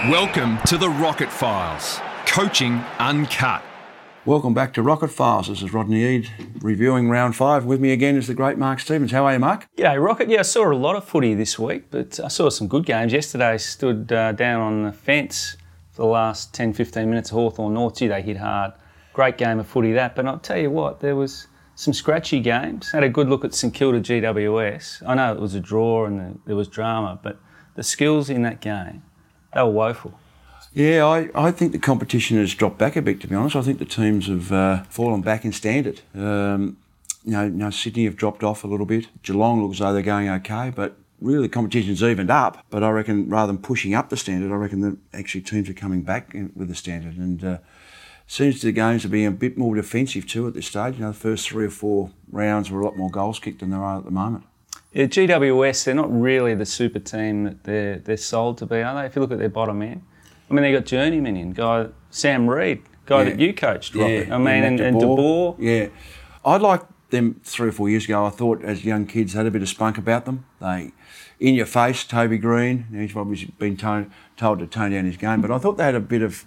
Welcome to the Rocket Files, coaching uncut. Welcome back to Rocket Files. This is Rodney Eade reviewing round 5. With me again is the great Mark Stevens. How are you, Mark? G'day, Rocket. Yeah, I saw a lot of footy this week, but I saw some good games. Yesterday I stood down on the fence for the last 10-15 minutes of Hawthorn North. Gee, they hit hard. Great game of footy that. But I'll tell you what, there was some scratchy games. Had a good look at St Kilda GWS. I know it was a draw and there was drama, but the skills in that game, they were woeful. Yeah, I think the competition has dropped back a bit, to be honest. I think the teams have fallen back in standard. Sydney have dropped off a little bit. Geelong looks as though they're going okay, but really the competition's evened up. But I reckon rather than pushing up the standard, I reckon that actually teams are coming back with the standard. And seems to the games to be a bit more defensive too at this stage. The first 3 or 4 rounds were a lot more goals kicked than there are at the moment. Yeah, GWS, they're not really the super team that they're sold to be, are they? If you look at their bottom end. I mean, they got journeyman in, Sam Reid, that you coached, Robert. Yeah, I mean, and De Boer. Yeah. I liked them 3 or 4 years ago. I thought as young kids had a bit of spunk about them. They, in your face, Toby Green, he's obviously been told to tone down his game, but I thought they had a bit of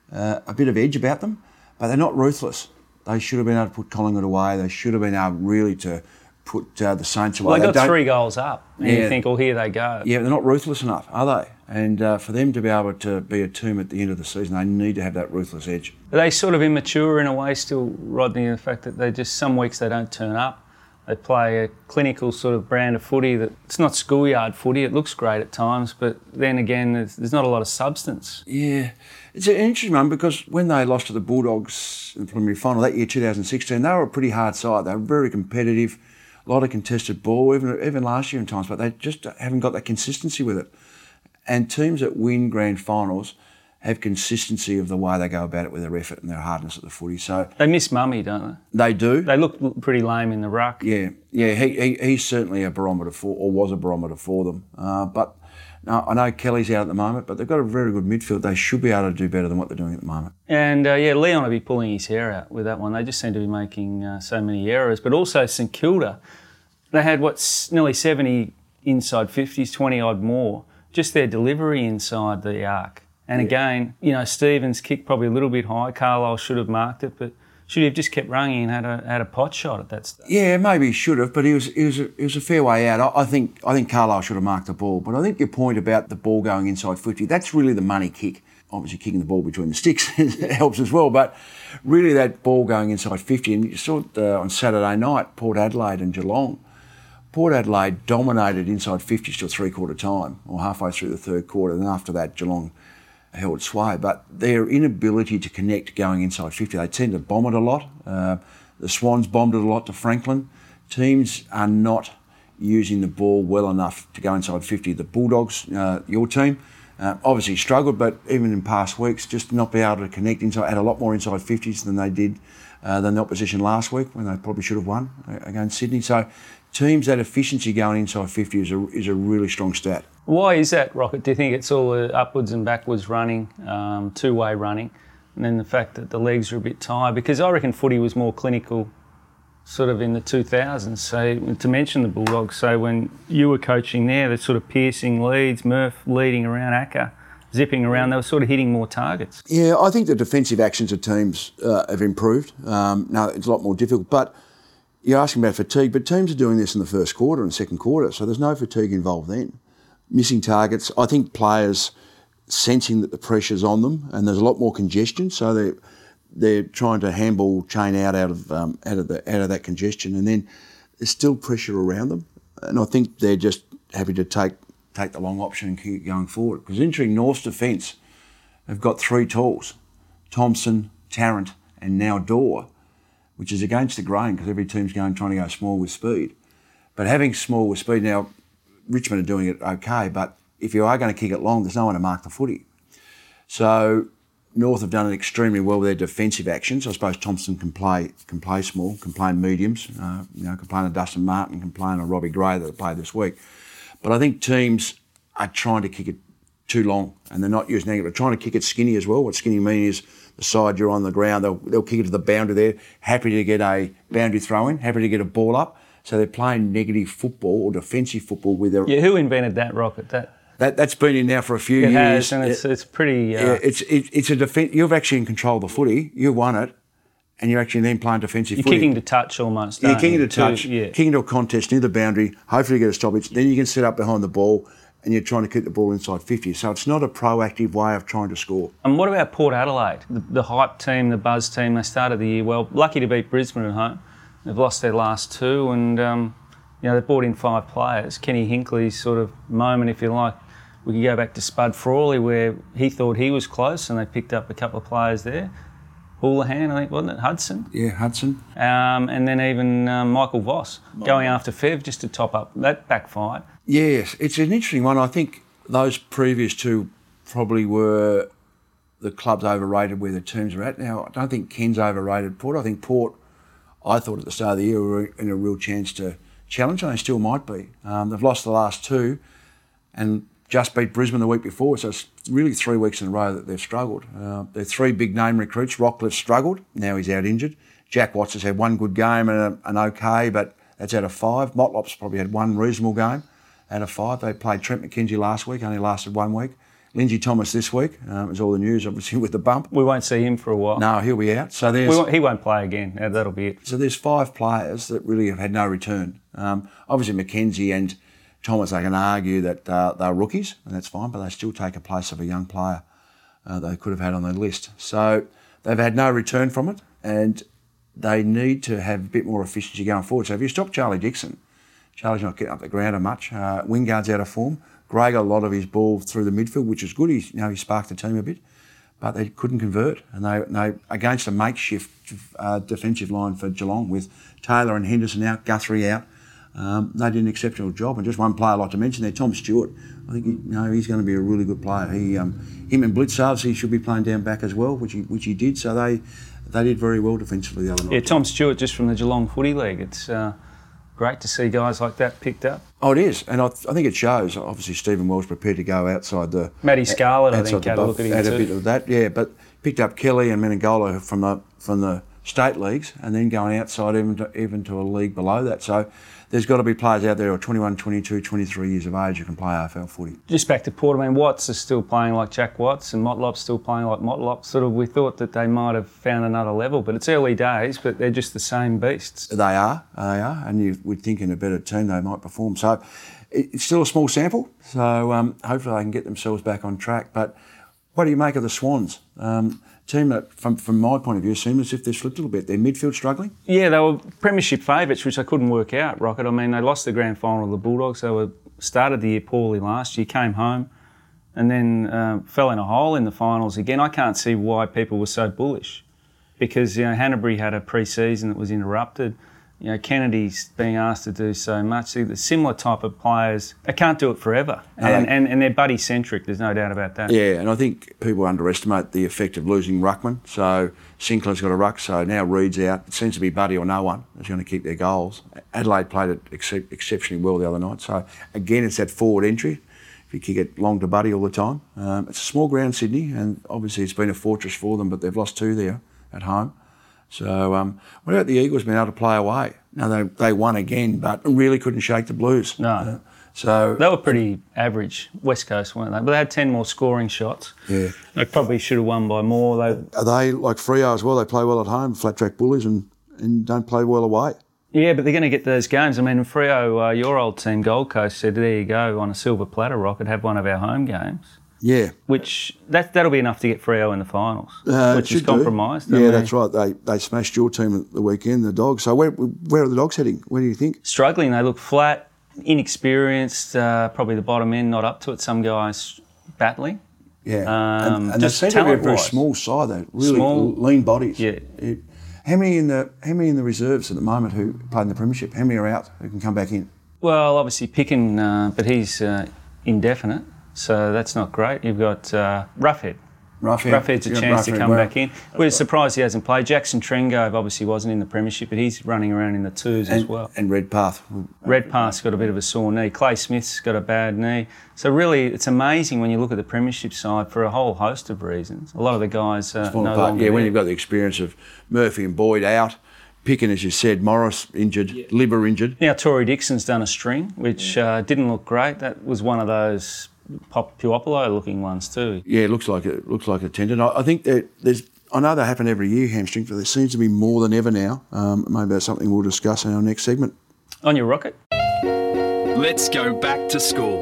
edge about them, but they're not ruthless. They should have been able to put Collingwood away. They should have been able really to put the Saints away. Well, they got 3 goals up, and you think, here they go. Yeah, they're not ruthless enough, are they? And for them to be able to be a team at the end of the season, they need to have that ruthless edge. Are they sort of immature in a way still, Rodney, in the fact that they just, some weeks they don't turn up. They play a clinical sort of brand of footy that, it's not schoolyard footy, it looks great at times, but then again, there's not a lot of substance. Yeah, it's an interesting one because when they lost to the Bulldogs in the preliminary final that year, 2016, they were a pretty hard side. They were very competitive, a lot of contested ball, even last year in times, but they just haven't got that consistency with it. And teams that win grand finals have consistency of the way they go about it with their effort and their hardness at the footy. So they miss Mummy, don't they? They do. They look pretty lame in the ruck. Yeah. He's certainly a barometer for, or was a barometer for them. But no, I know Kelly's out at the moment, but they've got a very good midfield. They should be able to do better than what they're doing at the moment. And Leon will be pulling his hair out with that one. They just seem to be making so many errors. But also St Kilda, they had nearly 70 inside 50s, 20 odd more. Just their delivery inside the arc. And again, Stevens kicked probably a little bit high. Carlisle should have marked it, but should he have just kept running and had a pot shot at that stage? Yeah, maybe he should have, but he was a fair way out. I think Carlisle should have marked the ball. But I think your point about the ball going inside 50, that's really the money kick. Obviously kicking the ball between the sticks helps as well, but really that ball going inside 50, and you saw it on Saturday night, Port Adelaide and Geelong. Port Adelaide dominated inside 50s till 3/4 time, or halfway through the third quarter, and after that Geelong held sway. But their inability to connect going inside 50, they tend to bomb it a lot. The Swans bombed it a lot to Franklin. Teams are not using the ball well enough to go inside 50. The Bulldogs, your team, obviously struggled, but even in past weeks, just not be able to connect inside, had a lot more inside 50s than they did than the opposition last week when they probably should have won against Sydney. So teams, that efficiency going inside 50 is a really strong stat. Why is that, Rocket? Do you think it's all upwards and backwards running, two-way running, and then the fact that the legs are a bit tired? Because I reckon footy was more clinical sort of in the 2000s. So to mention the Bulldogs, so when you were coaching there, the sort of piercing leads, Murph leading around, Acker zipping around, they were sort of hitting more targets. Yeah, I think the defensive actions of teams have improved. Now, it's a lot more difficult, but you're asking about fatigue, but teams are doing this in the first quarter and second quarter, so there's no fatigue involved then. Missing targets, I think players sensing that the pressure's on them and there's a lot more congestion, so they're trying to handball chain out of that congestion, and then there's still pressure around them. And I think they're just happy to take the long option and keep going forward. Because interesting, North's defence have got 3 talls, Thompson, Tarrant and now Dorr, which is against the grain because every team's trying to go small with speed. But having small with speed, now Richmond are doing it okay, but if you are going to kick it long, there's no one to mark the footy. So North have done it extremely well with their defensive actions. I suppose Thompson can play small, can play mediums, can play on Dustin Martin, can play on Robbie Gray that played this week. But I think teams are trying to kick it too long and they're not using it. They're trying to kick it skinny as well. What skinny means is the side you're on the ground, they'll kick it to the boundary there, happy to get a boundary throw in, happy to get a ball up. So they're playing negative football or defensive football with their... Yeah, who invented that, Rocket? That's been in now for a few It years. has, and it's pretty... It's a defence. You're actually in control of the footy. You won it, and you're actually then playing defensive footy. You're kicking to touch almost, You're kicking to touch, Yeah. kicking to a contest near the boundary, hopefully you get a stoppage. Then you can set up behind the ball and you're trying to keep the ball inside 50. So it's not a proactive way of trying to score. And what about Port Adelaide? The hype team, the buzz team, they started the year well. Lucky to beat Brisbane at home. They've lost their last two and, they've brought in 5 players. Kenny Hinckley's sort of moment, if you like. We can go back to Spud Frawley where he thought he was close and they picked up a couple of players there. Houlihan, I think, wasn't it? Hudson? Yeah, Hudson. And then even Michael Voss going after Fev just to top up. That backfired. Yes, it's an interesting one. I think those previous two probably were the clubs overrated where the teams are at. Now, I don't think Ken's overrated Port. I think Port, I thought at the start of the year, were in a real chance to challenge, and they still might be. They've lost the last two and just beat Brisbane the week before, so it's really 3 weeks in a row that they've struggled. Their 3 big name recruits, Rockliff struggled, now he's out injured. Jack Watts has had 1 good game and an okay, but that's out of 5. Motlop's probably had 1 reasonable game out of 5. They played Trent McKenzie last week, only lasted 1 week. Lindsay Thomas this week, is all the news obviously with the bump. We won't see him for a while. No, he'll be out. So he won't play again. That'll be it. So there's 5 players that really have had no return. Obviously McKenzie and Thomas, they can argue that they're rookies, and that's fine, but they still take a place of a young player they could have had on their list. So they've had no return from it, and they need to have a bit more efficiency going forward. So if you stop Charlie Dixon, Charlie's not getting up the ground much. Wingard's out of form. Gray got a lot of his ball through the midfield, which is good. He sparked the team a bit, but they couldn't convert. And they against a makeshift defensive line for Geelong with Taylor and Henderson out, Guthrie out. They did an exceptional job, and just one player I'd like to mention there, Tom Stewart. I think he's going to be a really good player. Him and Blitzarves, he should be playing down back as well, which he did. So they did very well defensively the other night. Yeah, Tom Stewart just from the Geelong Footy League. It's great to see guys like that picked up. Oh, it is, and I think it shows. Obviously, Stephen Wells prepared to go outside the. Matty Scarlett, I think, had a look at him had too. a bit of that, yeah, but picked up Kelly and Menengola from the state leagues, and then going outside even to a league below that. So there's got to be players out there who are 21, 22, 23 years of age who can play AFL footy. Just back to Port, Watts is still playing like Jack Watts and Motlop's still playing like Motlop. Sort of, we thought that they might have found another level, but it's early days, but they're just the same beasts. They are, and you would think in a better team they might perform. So it's still a small sample, so hopefully they can get themselves back on track. But what do you make of the Swans? Team that, from my point of view, seemed as if they've slipped a little bit. Their midfield struggling? Yeah, they were premiership favourites, which I couldn't work out, Rocket. I mean, they lost the grand final to the Bulldogs. They started the year poorly last year, came home, and then fell in a hole in the finals again. I can't see why people were so bullish, because Hanbury had a pre-season that was interrupted. Kennedy's being asked to do so much. The similar type of players, they can't do it forever. And they're buddy-centric, there's no doubt about that. Yeah, and I think people underestimate the effect of losing ruckman. So Sinclair's got a ruck, so now Reed's out. It seems to be Buddy or no one that's going to keep their goals. Adelaide played it exceptionally well the other night. So again, it's that forward entry. If you kick it long to Buddy all the time. It's a small ground, Sydney, and obviously it's been a fortress for them, but they've lost 2 there at home. So what about the Eagles being able to play away? Now, they won again, but really couldn't shake the Blues. No. So they were pretty average, West Coast, weren't they? But they had 10 more scoring shots. Yeah. They probably should have won by more. Are they like Freo as well? They play well at home, flat track bullies, and don't play well away. Yeah, but they're going to get those games. I mean, Freo, your old team, Gold Coast, said, there you go, on a silver platter, Rocket, have one of our home games. Yeah. Which, that'll be enough to get Freo in the finals, which is compromised. Yeah, that's right. They smashed your team at the weekend, the Dogs. So where are the Dogs heading? Where do you think? Struggling. They look flat, inexperienced, probably the bottom end, not up to it. Some guys battling. Yeah. And they seem to be a very small side, though. Really small, lean bodies. Yeah. How many in the reserves at the moment who played in the Premiership? How many are out who can come back in? Well, obviously Picken, but he's indefinite. So that's not great. You've got Roughhead. Roughhead's a chance to come back in. We're surprised he hasn't played. Jackson Trengove obviously wasn't in the Premiership, but he's running around in the twos as well. And Redpath. Redpath's got a bit of a sore knee. Clay Smith's got a bad knee. So really, it's amazing when you look at the Premiership side for a whole host of reasons. A lot of the guys no longer when you've got the experience of Murphy and Boyd out, Picken, as you said, Morris injured, Libber injured. Now Tory Dixon's done a string, which didn't look great. That was one of those Puopolo-looking ones too. Yeah, it looks like a tendon. I think that I know they happen every year, hamstrings, but there seems to be more than ever now. Maybe that's something we'll discuss in our next segment. On your rocket. Let's go back to school.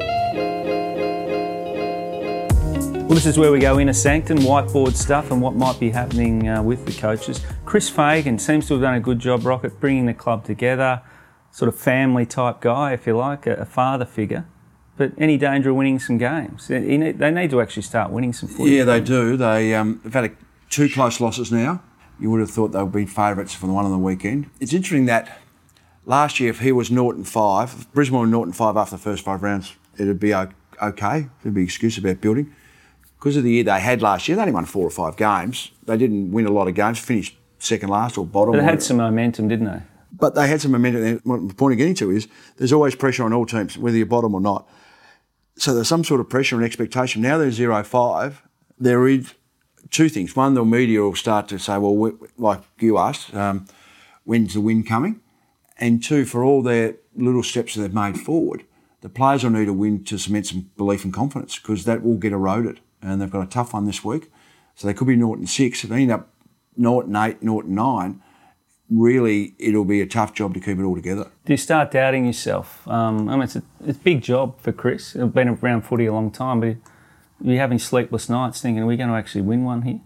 Well, this is where we go into Sancton, whiteboard stuff and what might be happening with the coaches. Chris Fagan seems to have done a good job, Rocket, bringing the club together, sort of family type guy, if you like, a father figure. But any danger of winning some games? They need to actually start winning some footy. Yeah, they do. They've had 2 close losses now. You would have thought they would be favourites for the one on the weekend. It's interesting that last year, if he was 0-5, if Brisbane were 0-5 after the first 5 rounds, it'd be okay. There'd be excuse about building. Because of the year they had last year, they only won 4 or 5 games. They didn't win a lot of games, finished second last or bottom. But they had some momentum, didn't they? But they had some momentum. And what the point I'm getting to is there's always pressure on all teams, whether you're bottom or not. So there's some sort of pressure and expectation. Now they're 0-5. There is 2 things. One, the media will start to say, well, like you asked, when's the win coming? And 2, for all their little steps that they've made forward, the players will need a win to cement some belief and confidence because that will get eroded. And they've got a tough one this week. So they could be 0-6. If they end up 0-8, 0-9, really it'll be a tough job to keep it all together. Do you start doubting yourself? It's a big job for Chris. He's been around footy a long time, but are you having sleepless nights thinking, are we going to actually win one here?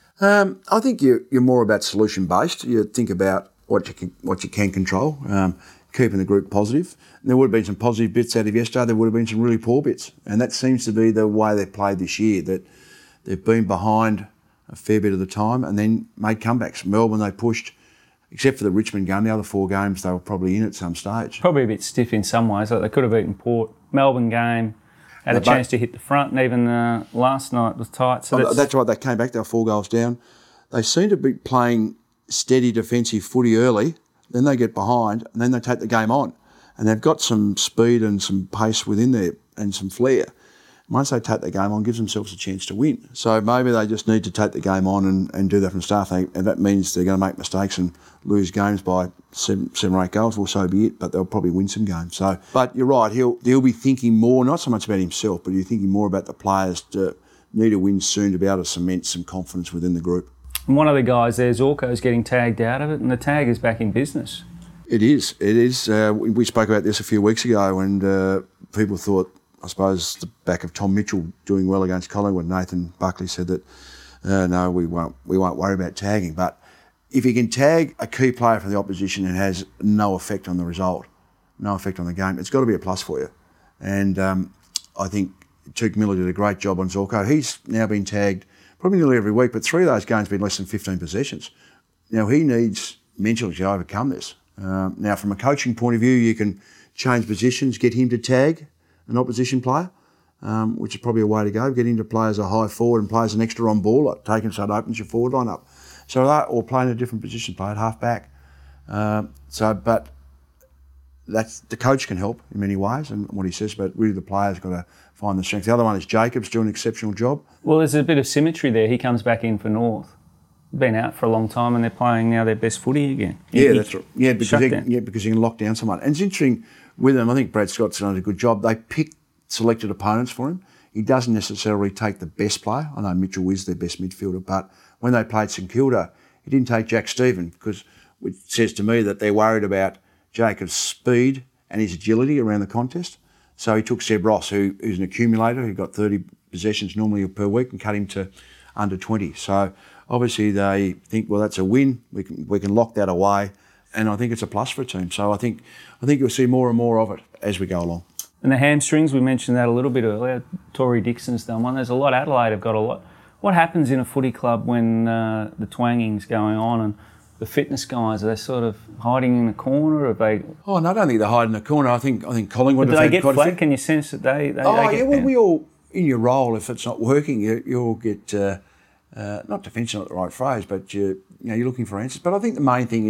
I think you're more about solution-based. You think about what you can control, keeping the group positive. And there would have been some positive bits out of yesterday. There would have been some really poor bits. And that seems to be the way they've played this year, that they've been behind a fair bit of the time and then made comebacks. Melbourne, they pushed, except for the Richmond game, the other 4 games, they were probably in at some stage. Probably a bit stiff in some ways. Like they could have beaten Port. Melbourne game, had a chance to hit the front, and even last night was tight. So that's right, they came back, they were 4 goals down. They seem to be playing steady defensive footy early, then they get behind, and then they take the game on. And they've got some speed and some pace within there and some flair. Once they take the game on, gives themselves a chance to win. So maybe they just need to take the game on and do that from start. And that means they're going to make mistakes and lose games by 7 or 8 goals, well, so be it, but they'll probably win some games. So, but you're right, he'll be thinking more, not so much about himself, but you're thinking more about the players to need a win soon to be able to cement some confidence within the group. And one of the guys there, Zorko, is getting tagged out of it, and the tag is back in business. It is. We spoke about this a few weeks ago, and people thought, I suppose, the back of Tom Mitchell doing well against Collingwood. Nathan Buckley said that, no, we won't worry about tagging. But if you can tag a key player for the opposition and has no effect on the result, no effect on the game, it's got to be a plus for you. And I think Tuke Miller did a great job on Zorko. He's now been tagged probably nearly every week, but 3 of those games have been less than 15 possessions. Now, he needs mentally to overcome this. Now, from a coaching point of view, you can change positions, get him to tag an opposition player, which is probably a way to go. Get him to play as a high forward and play as an extra on ball, like taking so it opens your forward line up. So that, or playing a different position, play at half back. But that's the coach can help in many ways, and what he says. But really, the player's got to find the strength. The other one is Jacobs doing an exceptional job. Well, there's a bit of symmetry there. He comes back in for North. Been out for a long time, and they're playing now their best footy again. That's right. Yeah, because you can lock down someone. And it's interesting with him. I think Brad Scott's done a good job. They pick selected opponents for him. He doesn't necessarily take the best player. I know Mitchell is their best midfielder, but when they played St Kilda, he didn't take Jack Stephen because it says to me that they're worried about Jacob's speed and his agility around the contest. So he took Seb Ross, who's an accumulator, who got 30 possessions normally per week, and cut him to under 20. So obviously they think, well, that's a win. We can lock that away, and I think it's a plus for a team. So I think you'll see more and more of it as we go along. And the hamstrings, we mentioned that a little bit earlier. Tory Dixon's done one. There's a lot. Adelaide have got a lot. What happens in a footy club when the twanging's going on and the fitness guys, are they sort of hiding in the corner? Or are they? Oh, no, I don't think they're hiding in the corner. I think Collingwood. But do they get flagged? Can you sense that they we all in your role. If it's not working, you'll get not defensive, not the right phrase, but you're looking for answers. But I think the main thing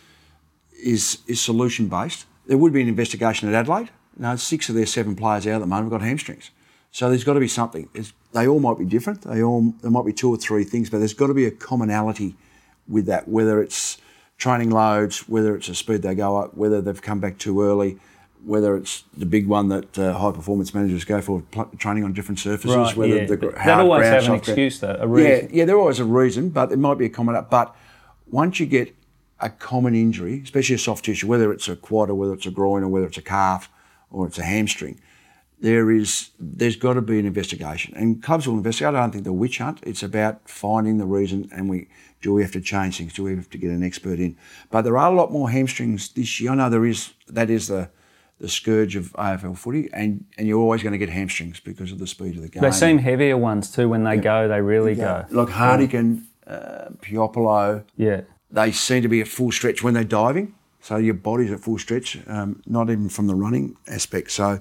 is solution based. There would be an investigation at Adelaide. 6 of their 7 players out at the moment have got hamstrings. So there's got to be something. They all might be different. There might be 2 or 3 things, but there's got to be a commonality with that, whether it's training loads, whether it's the speed they go up, whether they've come back too early. whether it's the big one that high performance managers go for, training on different surfaces, Right, whether yeah. the They always ground, have an soft ground. excuse though, a reason. Yeah, there always a reason, but it might be a common. But once you get a common injury, especially a soft tissue, whether it's a quad or whether it's a groin or whether it's a calf or it's a hamstring, there's got to be an investigation. And clubs will investigate. I don't think they'll witch hunt. It's about finding the reason, and do we have to change things? Do we have to get an expert in? But there are a lot more hamstrings this year. I know that is the scourge of AFL footy, and you're always going to get hamstrings because of the speed of the game. They seem heavier ones too. When they go, they really go. Like Hardigan, Piopolo, Yeah. they seem to be at full stretch when they're diving. So your body's at full stretch, not even from the running aspect. So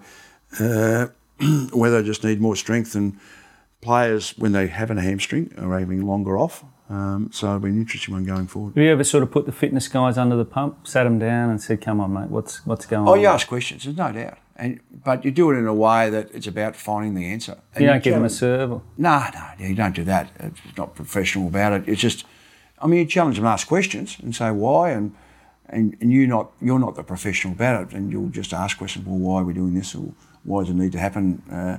whether they just need more strength, and players, when they have a hamstring, are having longer off. So it'll be an interesting one going forward. Have you ever sort of put the fitness guys under the pump, sat them down and said, come on, mate, what's going on? Oh, you ask questions, there's no doubt. But you do it in a way that it's about finding the answer. And You don't give them a serve? Or? No, you don't do that. It's not professional about it. It's just, you challenge them, ask questions and say why, and you're not the professional about it, and you'll just ask questions, well, why are we doing this, or why does it need to happen?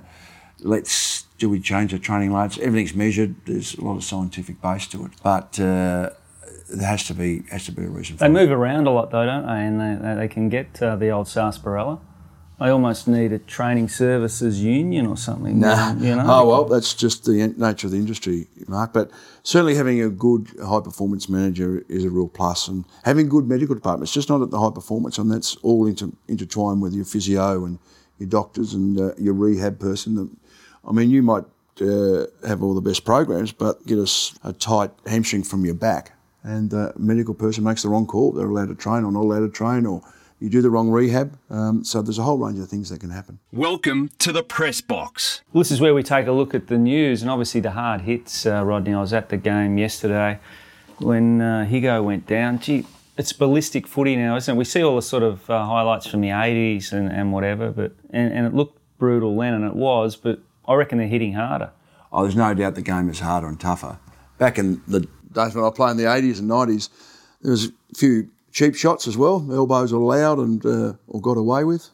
Do we change the training loads? Everything's measured. There's a lot of scientific base to it, but there has to be a reason for They it. move around a lot though, don't they? And they can get the old sarsaparilla. They almost need a training services union or something. Nah. You know? Oh, well, that's just the nature of the industry, Mark. But certainly having a good high-performance manager is a real plus. And having good medical departments, just not at the high performance, and that's all intertwined with your physio and your doctors and your rehab person. You might have all the best programs, but get a tight hamstring from your back, and the medical person makes the wrong call. They're allowed to train or not allowed to train, or you do the wrong rehab. So there's a whole range of things that can happen. Welcome to the Press Box. Well, this is where we take a look at the news, and obviously the hard hits, Rodney. I was at the game yesterday when Higo went down. Gee, it's ballistic footy now, isn't it? We see all the sort of highlights from the 80s and whatever, and it looked brutal then, and it was, but I reckon they're hitting harder. Oh, there's no doubt the game is harder and tougher. Back in the days when I played in the 80s and 90s, there was a few cheap shots as well. Elbows were allowed and or got away with.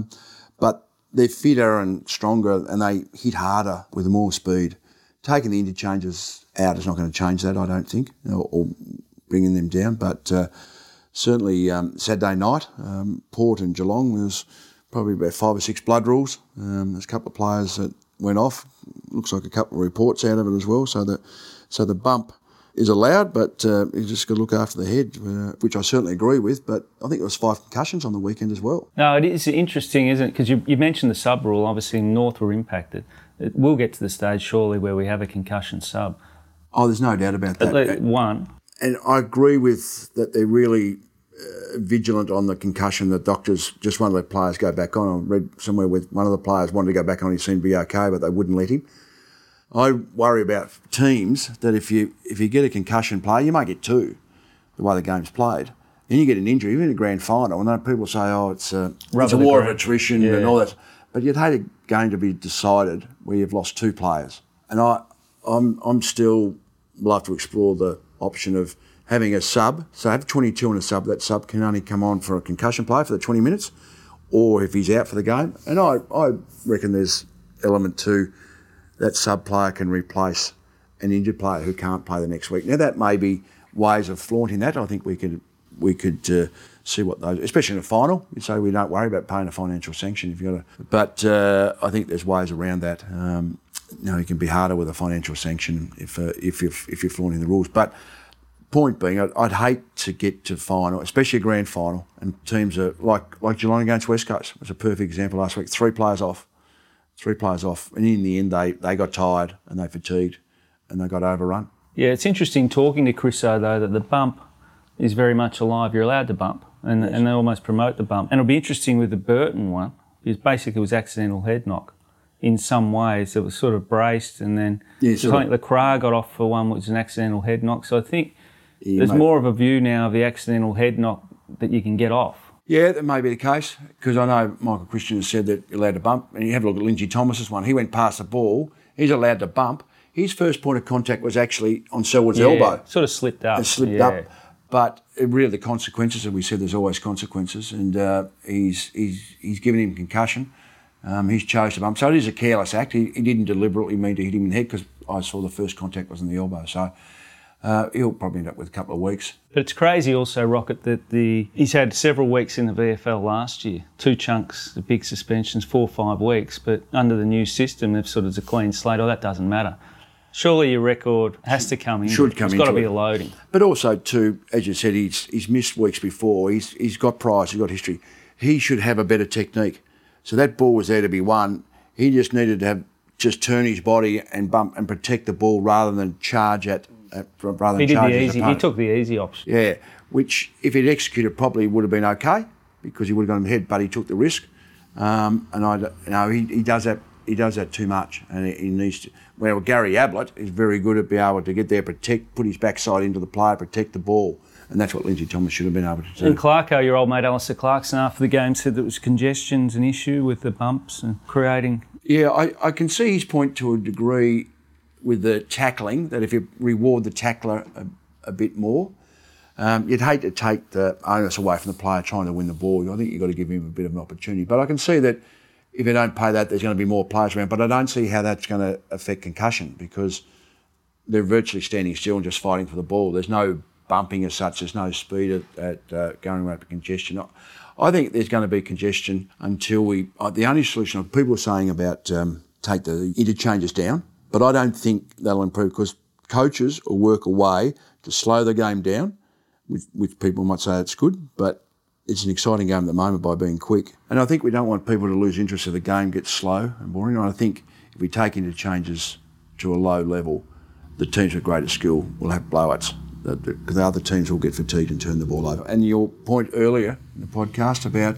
But they're fitter and stronger, and they hit harder with more speed. Taking the interchanges out is not going to change that, I don't think, or bringing them down. But certainly Saturday night, Port and Geelong, there was probably about 5 or 6 blood rules. There's a couple of players that went off. Looks like a couple of reports out of it as well. So the bump is allowed, but you just got to look after the head, which I certainly agree with. But I think there was 5 concussions on the weekend as well. No, it is interesting, isn't it? Because you mentioned the sub rule. Obviously, North were impacted. It will get to the stage, surely, where we have a concussion sub. Oh, there's no doubt about that. At least one. And I agree with that. They're really vigilant on the concussion. The doctors just won't let players go back on. I read somewhere where one of the players wanted to go back on. He seemed to be okay, but they wouldn't let him. I worry about teams that if you get a concussion player, you might get 2, the way the game's played. Then you get an injury, even in a grand final. And then people say, it's a war of attrition and all that. But you'd hate a game to be decided where you've lost 2 players. And I'm still love to explore the option of having a sub. So have 22 in a sub. That sub can only come on for a concussion player for the 20 minutes, or if he's out for the game. And I reckon there's element to that sub player can replace an injured player who can't play the next week. Now that may be ways of flaunting that. I think we could see what those, especially in a final. You say we don't worry about paying a financial sanction if you got to, but I think there's ways around that. It can be harder with a financial sanction if you're flaunting the rules. But point being, I'd hate to get to final, especially a grand final, and teams are like Geelong against West Coast. It was a perfect example last week. 3 players off, and in the end they got tired and they fatigued and they got overrun. Yeah, it's interesting talking to Chriso though that the bump is very much alive. You're allowed to bump, and they almost promote the bump. And it'll be interesting with the Burton one, because basically it was accidental head knock. In some ways, it was sort of braced, and then I think the Cra got off for one, which was an accidental head knock. So I think there's more of a view now of the accidental head knock that you can get off. Yeah, that may be the case, because I know Michael Christian has said that you're allowed to bump, and you have a look at Lindsay Thomas's one. He went past the ball. He's allowed to bump. His first point of contact was actually on Selwood's elbow. Sort of slipped up. It slipped up. But really the consequences, and we said there's always consequences, and he's given him concussion. He's chose to bump. So it is a careless act. He didn't deliberately mean to hit him in the head, because I saw the first contact was in the elbow. So he'll probably end up with a couple of weeks. But it's crazy also, Rocket, that he's had several weeks in the VFL last year. 2 chunks, the big suspensions, 4 or 5 weeks. But under the new system, they've sort of it's a clean slate. Oh, that doesn't matter. Surely your record has to come in. Should come in. It's got to be a loading. But also, too, as you said, he's missed weeks before. He's got priors, he's got history. He should have a better technique. So that ball was there to be won. He just needed to just turn his body and bump and protect the ball rather than charge at. He did the easy. He took the easy option. Yeah, which if he'd executed properly would have been okay, because he would have got him ahead, but he took the risk. He does that. He does that too much, and he needs to. Well, Gary Ablett is very good at being able to get there, put his backside into the player, protect the ball, and that's what Lindsay Thomas should have been able to do. And Clarko, your old mate Alistair Clarkson, after the game said that it was congestion's an issue with the bumps and creating. Yeah, I can see his point to a degree with the tackling, that if you reward the tackler a bit more, you'd hate to take the onus away from the player trying to win the ball. I think you've got to give him a bit of an opportunity. But I can see that if you don't pay that, there's going to be more players around. But I don't see how that's going to affect concussion, because they're virtually standing still and just fighting for the ball. There's no bumping as such. There's no speed at going around for congestion. I think there's going to be congestion until the only solution, people are saying about take the interchanges down, but I don't think that'll improve, because coaches will work a way to slow the game down, which people might say it's good, but it's an exciting game at the moment by being quick. And I think we don't want people to lose interest if the game gets slow and boring. And I think if we take interchanges to a low level, the teams with greater skill will have blowouts. The other teams will get fatigued and turn the ball over. And your point earlier in the podcast about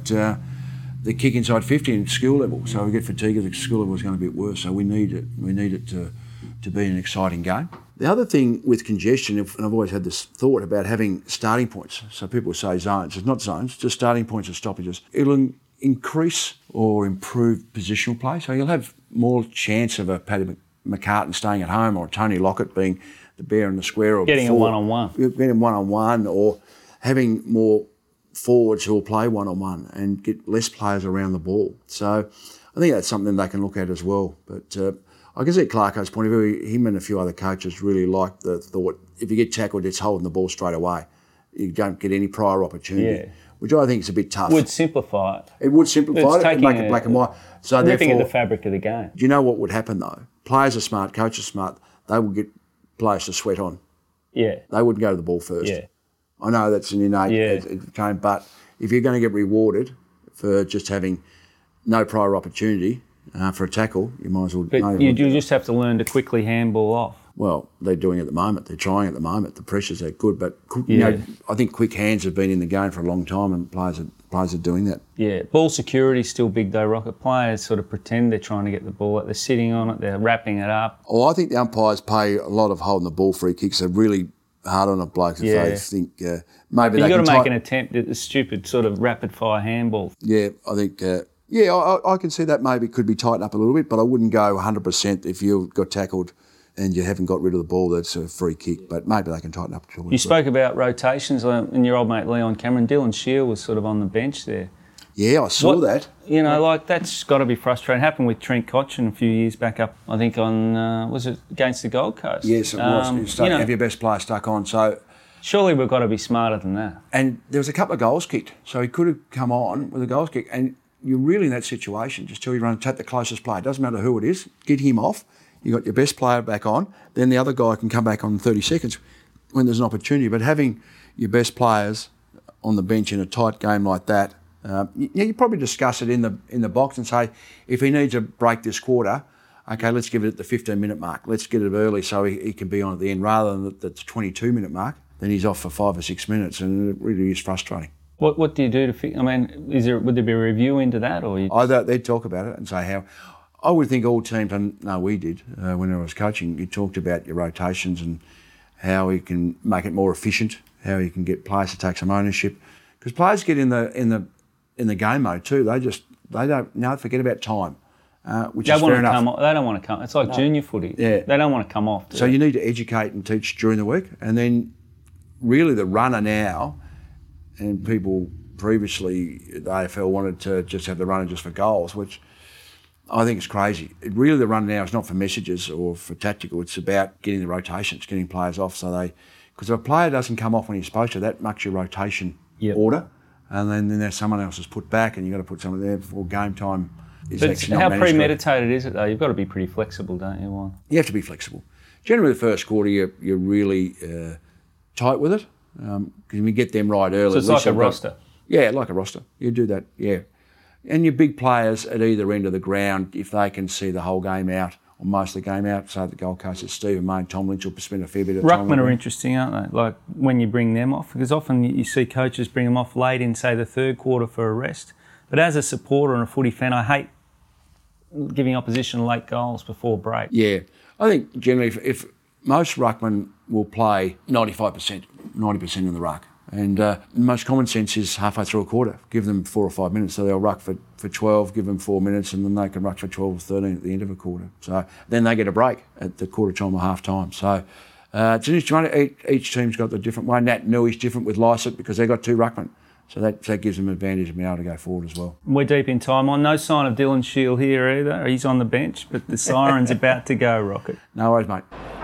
the kick inside 50 in skill level. So we get fatigued, the skill level is going to be a bit worse. So we need it to be an exciting game. The other thing with congestion, and I've always had this thought about having starting points. So people say zones. It's not zones, just starting points and stoppages. It'll increase or improve positional play. So you'll have more chance of a Paddy McCartan staying at home, or a Tony Lockett being the bear in the square. Or getting a one-on-one. Getting one-on-one, or having more forwards who will play one-on-one and get less players around the ball. So I think that's something they can look at as well. But I can see Clarko's point of view. Him and a few other coaches really like the thought, if you get tackled, it's holding the ball straight away. You don't get any prior opportunity, which I think is a bit tough. Would simplify it. It would simplify it and make it black and white. So ripping at the fabric of the game. Do you know what would happen though? Players are smart, coaches are smart. They will get players to sweat on. Yeah. They wouldn't go to the ball first. Yeah. I know that's an innate game, but if you're going to get rewarded for just having no prior opportunity for a tackle, you might as well... But you just have to learn to quickly handball off. Well, they're doing it at the moment. They're trying at the moment. The pressure's that good, but I think quick hands have been in the game for a long time, and players are doing that. Yeah, ball security's still big though, Rocket. Players sort of pretend they're trying to get the ball, they're sitting on it, they're wrapping it up. Oh, I think the umpires pay a lot of holding the ball free kicks. They're really hard on a bloke if they think maybe but they you've got can to make an attempt at the stupid sort of rapid fire handball. Yeah, I think... I can see that maybe could be tightened up a little bit, but I wouldn't go 100% if you got tackled and you haven't got rid of the ball, that's a free kick. But maybe they can tighten up. You spoke about rotations, and your old mate Leon Cameron, Dylan Shield was sort of on the bench there. Yeah, I saw that. You know, that's got to be frustrating. It happened with Trent Cotchin a few years back up, I think on, was it against the Gold Coast? Yes, it was. Have your best player stuck on. So surely we've got to be smarter than that. And there was a couple of goals kicked, so he could have come on with a goals kick. And you're really in that situation, just tell you run and take the closest player. It doesn't matter who it is, get him off. You got your best player back on, then the other guy can come back on in 30 seconds when there's an opportunity. But having your best players on the bench in a tight game like that, you probably discuss it in the box and say, if he needs a break this quarter, okay, let's give it at the 15-minute mark. Let's get it early so he can be on at the end, rather than at the 22-minute mark. Then he's off for 5 or 6 minutes, and it really is frustrating. What do you do to fix? I mean, would there be a review into that, or they'd talk about it and say how. I would think all teams, and no, we did when I was coaching. You talked about your rotations and how you can make it more efficient, how you can get players to take some ownership, because players get in the game mode too. They don't forget about time, which is fair enough. They don't want to come. It's like junior footy. Yeah, they don't want to come off. So you need to educate and teach during the week, and then really the runner now, and people previously, the AFL wanted to just have the runner just for goals, which I think is crazy. Really the runner now is not for messages or for tactical, it's about getting the rotations, getting players off because if a player doesn't come off when he's supposed to, that mucks your rotation order, and then there's someone else is put back and you've got to put someone there before game time. But how premeditated is it though? You've got to be pretty flexible, don't you? Why? You have to be flexible. Generally the first quarter you're really tight with it, because we get them right early. So it's like a roster? Yeah, like a roster. You do that, yeah. And your big players at either end of the ground, if they can see the whole game out, or most of the game out, so at the Gold Coast, it's Stephen May and Tom Lynch will spend a fair bit of time. Ruckmen are interesting, aren't they? Like when you bring them off, because often you see coaches bring them off late in, say, the third quarter for a rest. But as a supporter and a footy fan, I hate giving opposition late goals before break. Yeah. I think generally if most ruckmen will play 95%, 90% in the ruck. And the most common sense is halfway through a quarter. Give them 4 or 5 minutes. So they'll ruck for 12, give them 4 minutes, and then they can ruck for 12 or 13 at the end of a quarter. So then they get a break at the quarter time or half time. So it's an interesting one. Each team's got the different way. Nat Nui's different with Lycett because they've got 2 ruckmen. So that gives them an advantage of being able to go forward as well. We're deep in time on. No sign of Dylan Shield here either. He's on the bench, but the siren's about to go, Rocket. No worries, mate.